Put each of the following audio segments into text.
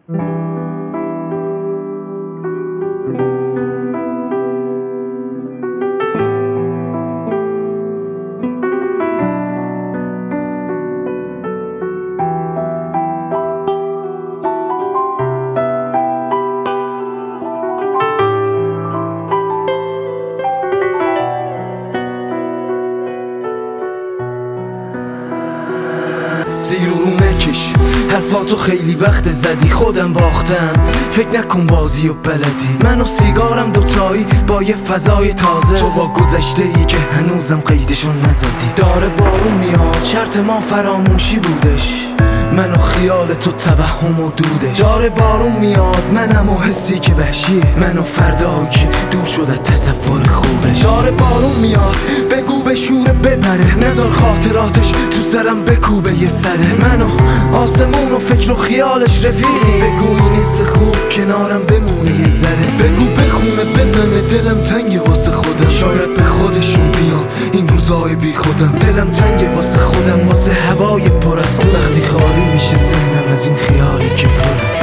زیر رو نکش، حرفاتو خیلی وقت زدی، خودم باختم. فکر نکن بازی و بلدی، من و سیگارم دوتایی با یه فضای تازه. تو با گذشته ای که هنوزم قیدشون نزدی. داره بارون میاد، شرط ما فراموشی بودش، من و خیال تو توهم و دودش. داره بارون میاد، منم و حسی که وحشیه، من و فردایی که دور شده تصور خوبش. داره بارون میاد، بگو به شور بپره، نذار خاطراتش تو سرم بکوبه یه سره. من و آسمون و فکر و خیالش رفیقی، بگو این حس خوب کنارم بمونه یه ذره. بگو بخونه بزنه دلم تنگه واسه خودم، شاید به خودشون بیان این روزای بی خودم. دلم تنگه واسه خودم، واسه هوای پر از تو، وقتی خالی میشه ذهنم از این خیالی که پره.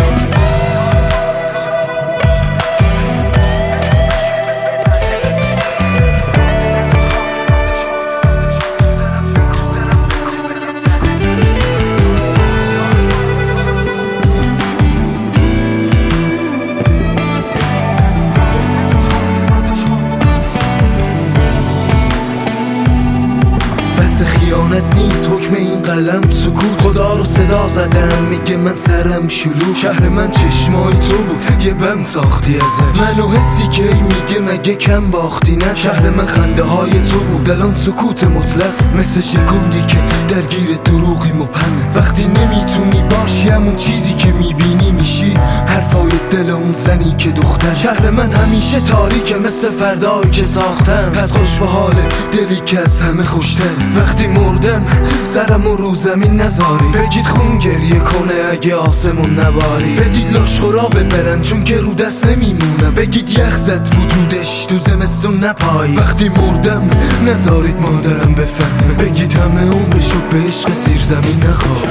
خیانت نیست حکم این قلم سکوت، خدا رو صدا زدم میگه من سرم شلوغ. شهر من چشمای تو بود، یه بم ساختی ازش، منو حسی که میگه مگه کم باختی نه. شهر من خنده های تو بود، الان سکوت مطلق، مثل شکندی که درگیر دروغی مبهمه. وقتی نمیتونی باشی همون چیزی که میبینی میشی، حرفای دل اون زنی که دختر. شهر من همیشه تاریکه مثل فردایی که ساختم، پس خوش به حال دلی که از همه خوشتر. وقتی مردم سرمو رو زمین نذاری، بگید خون گریه کنه اگه آسمون نباری. بدید لاش خرابه برن چون که رو دست نمیمونم، بگید یخ زد وجودش تو زمستون نپایی. وقتی مردم نذارید مادرم بفهمه، بگید همه عمرشو به عشق زیر زمین نخوابه.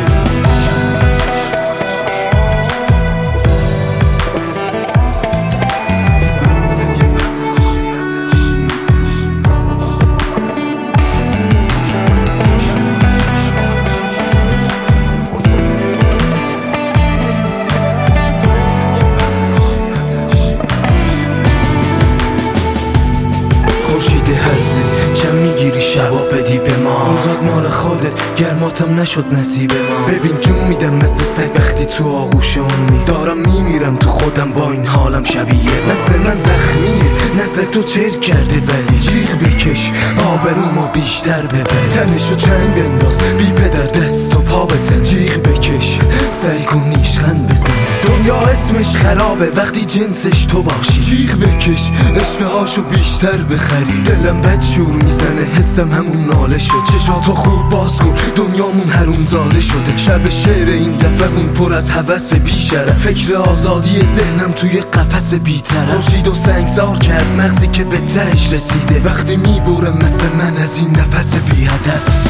چم میگیری شبا بدی به ما، روزات مال خودت، گرماتم نشد نصیب ما. ببین جون میدم مثل سگ وقتی تو آغوش اونی، دارم میمیرم تو خودم با این حالم شبیه. نسل من زخمیه، نسل تو چرک کرده، ولی جیغ بکش آبرومو بیشتر ببر. تنشو چنگ بنداز بی پدر دست و پا بزن، جیغ بکش سعی کن نیشخند بزن. دنیا اسمش خرابه وقتی جنسش تو باشی، جیغ بکش عشقه هاشو بیشتر بخری. دلم بد شور میزنه، حسم همون ناله شد، چشاتو خوب باز کن دنیامون حروم زاده شده. شب شعر این دفعمون پر از هوس بیشرف، فکر آزادی ذهنم توی قفس بی‌طرف. خورشید و سنگسار کرد مغزی که به تهش رسیده، وقتی میبره مثل من از این نفس بی هدف.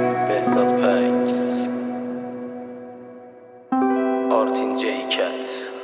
Artin J. Cat.